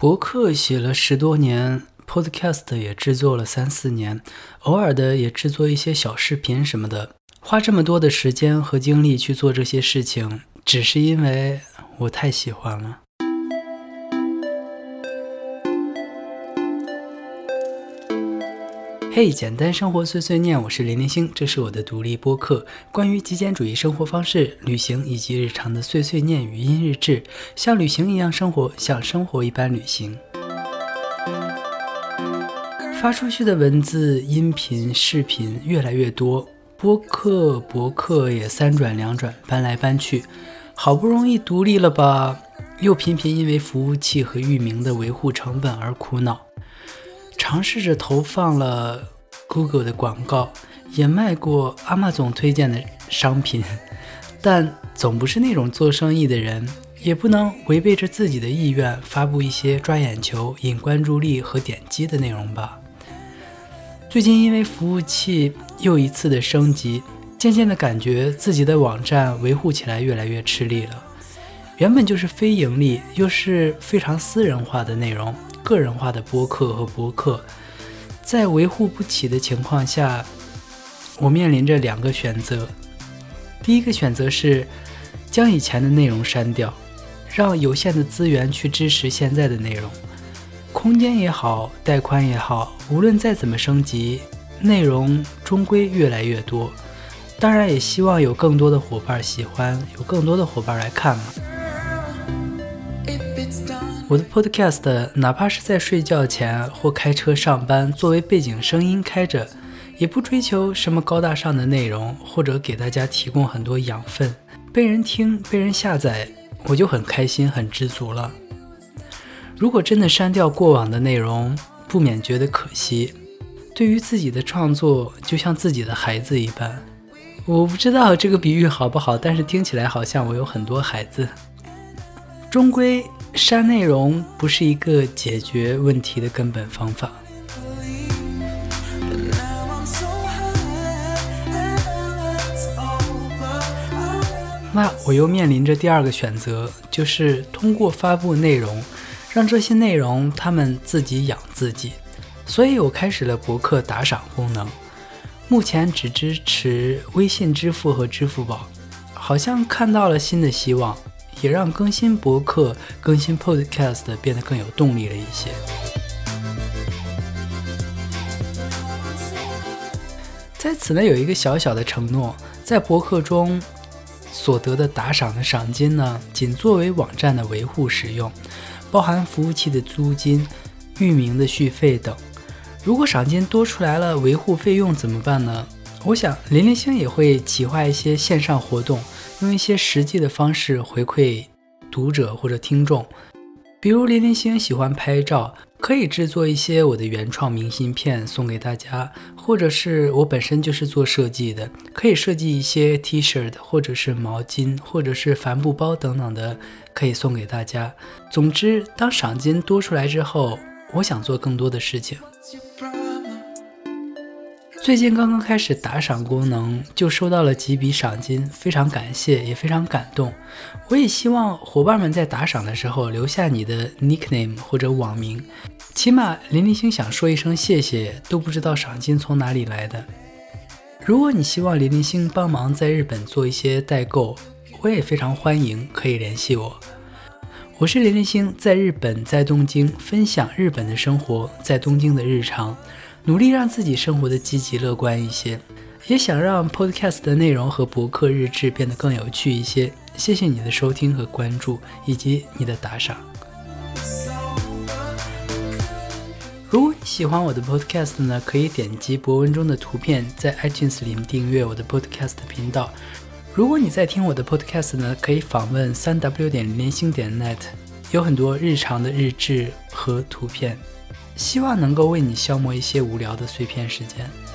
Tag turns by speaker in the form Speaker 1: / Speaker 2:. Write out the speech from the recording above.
Speaker 1: 博客写了10多年， podcast 也制作了3、4年，偶尔的也制作一些小视频什么的。花这么多的时间和精力去做这些事情，只是因为我太喜欢了。嘿，简单生活碎碎念，我是林星，这是我的独立播客，关于极简主义生活方式、旅行以及日常的碎碎念语音日志，像旅行一样生活，像生活一般旅行。发出去的文字、音频、视频越来越多，博客也3转2转，搬来搬去，好不容易独立了吧，又频频因为服务器和域名的维护成本而苦恼。尝试着投放了 Google 的广告，也卖过 Amazon 推荐的商品，但总不是那种做生意的人，也不能违背着自己的意愿发布一些抓眼球、引关注力和点击的内容吧。最近因为服务器又一次的升级，渐渐的感觉自己的网站维护起来越来越吃力了。原本就是非盈利又是非常私人化的内容，个人化的播客和博客，在维护不起的情况下，我面临着2个选择。第一个选择是将以前的内容删掉，让有限的资源去支持现在的内容。空间也好，带宽也好，无论再怎么升级，内容终归越来越多。当然也希望有更多的伙伴喜欢，有更多的伙伴来看嘛。我的 podcast 哪怕是在睡觉前或开车上班作为背景声音开着，也不追求什么高大上的内容，或者给大家提供很多养分，被人听被人下载，我就很开心很知足了。如果真的删掉过往的内容，不免觉得可惜。对于自己的创作就像自己的孩子一般，我不知道这个比喻好不好，但是听起来好像我有很多孩子。终归删内容不是一个解决问题的根本方法。那我又面临着第2个选择，就是通过发布内容，让这些内容他们自己养自己。所以我开始了博客打赏功能，目前只支持微信支付和支付宝，好像看到了新的希望，也让更新博客、更新 podcast 变得更有动力了一些。在此呢，有一个小小的承诺，在博客中所得的打赏的赏金呢，仅作为网站的维护使用，包含服务器的租金、域名的续费等。如果赏金多出来了，维护费用怎么办呢？我想林星也会企划一些线上活动，用一些实际的方式回馈读者或者听众。比如林星喜欢拍照，可以制作一些我的原创明信片送给大家，或者是我本身就是做设计的，可以设计一些 T-shirt 或者是毛巾或者是帆布包等等的，可以送给大家。总之，当赏金多出来之后，我想做更多的事情。最近刚刚开始打赏功能，就收到了几笔赏金，非常感谢，也非常感动。我也希望伙伴们在打赏的时候留下你的 nickname 或者网名，起码林星想说一声谢谢，都不知道赏金从哪里来的。如果你希望林星帮忙在日本做一些代购，我也非常欢迎，可以联系我。我是林星，在日本，在东京，分享日本的生活，在东京的日常，努力让自己生活的积极乐观一些，也想让 podcast 的内容和博客日志变得更有趣一些。谢谢你的收听和关注，以及你的打赏。如果你喜欢我的 podcast 呢，可以点击博文中的图片，在 iTunes 里订阅我的 podcast 频道。如果你在听我的 podcast 呢，可以访问 3w.linsing.net， 有很多日常的日志和图片，希望能够为你消磨一些无聊的碎片时间。